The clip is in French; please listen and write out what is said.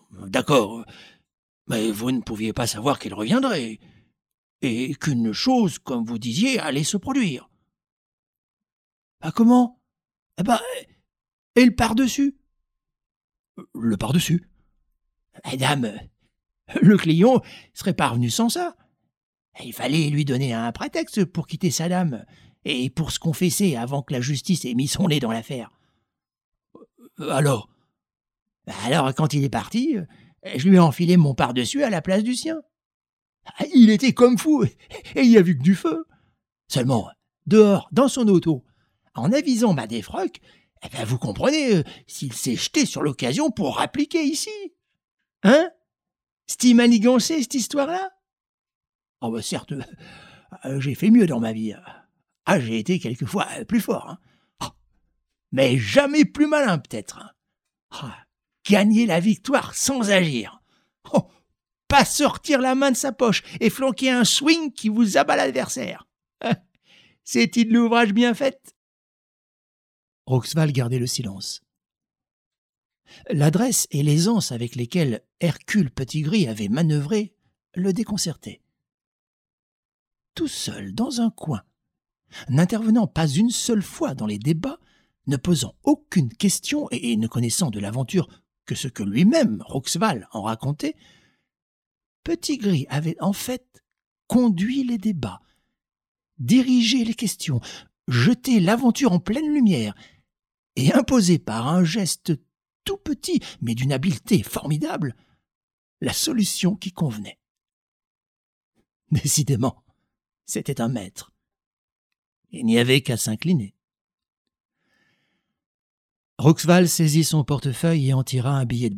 d'accord, mais vous ne pouviez pas savoir qu'elle reviendrait, et qu'une chose, comme vous disiez, allait se produire. Ah comment? Eh ben, et le par-dessus? Le par-dessus? Madame, le client serait pas revenu sans ça. Il fallait lui donner un prétexte pour quitter sa dame, et pour se confesser avant que la justice ait mis son nez dans l'affaire. Alors? Alors, quand il est parti, je lui ai enfilé mon par-dessus à la place du sien. Il était comme fou, et il y a vu que du feu. Seulement, dehors, dans son auto, en avisant ma défroque, eh ben, vous comprenez, s'il s'est jeté sur l'occasion pour appliquer ici. Hein? C'est manigancé, cette histoire-là? Oh, bah, certes, j'ai fait mieux dans ma vie. Ah, j'ai été quelquefois plus fort, hein. Ah, mais jamais plus malin, peut-être. Hein. Ah, gagner la victoire sans agir. Oh, pas sortir la main de sa poche et flanquer un swing qui vous abat l'adversaire. C'est-il l'ouvrage bien fait? Roxval gardait le silence. L'adresse et l'aisance avec lesquelles Hercule Petitgris avait manœuvré le déconcertaient. Tout seul, dans un coin, n'intervenant pas une seule fois dans les débats, ne posant aucune question et ne connaissant de l'aventure que ce que lui-même, Roxval, en racontait, Petitgris avait en fait conduit les débats, dirigé les questions, jeté l'aventure en pleine lumière et imposé par un geste tout petit, mais d'une habileté formidable, la solution qui convenait. Décidément, c'était un maître. Il n'y avait qu'à s'incliner. Roxval saisit son portefeuille et en tira un billet de